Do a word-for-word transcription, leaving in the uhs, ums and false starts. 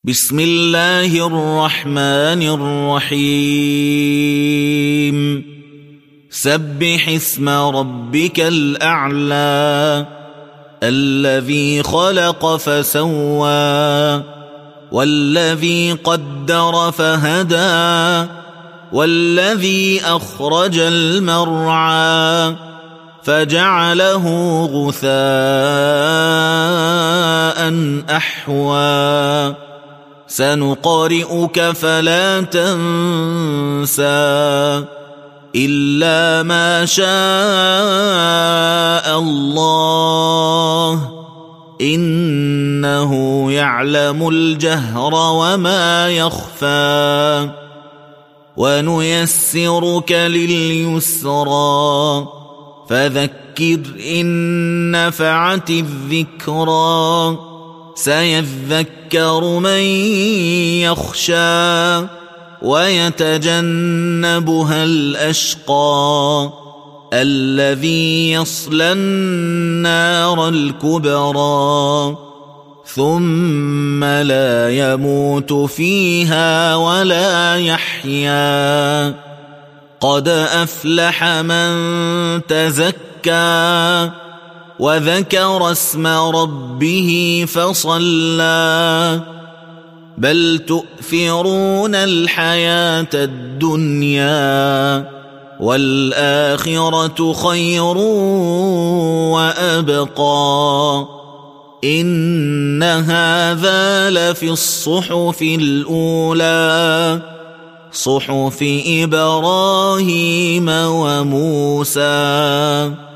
بسم الله الرحمن الرحيم سبح اسم ربك الأعلى الذي خلق فسوى والذي قدر فهدى والذي أخرج المرعى فجعله غثاء أحوى سنقرئك فلا تنسى إلا ما شاء الله إنه يعلم الجهر وما يخفى ونيسرك لليسرى فذكر إن نفعت الذكرى سيذكر من يخشى ويتجنبها الأشقى الذي يصلى النار الكبرى ثم لا يموت فيها ولا يحيا قد أفلح من تزكى وذكر اسم ربه فصلى بل تؤثرون الحياة الدنيا والآخرة خير وأبقى إن هذا لفي الصحف الأولى صحف إبراهيم وموسى.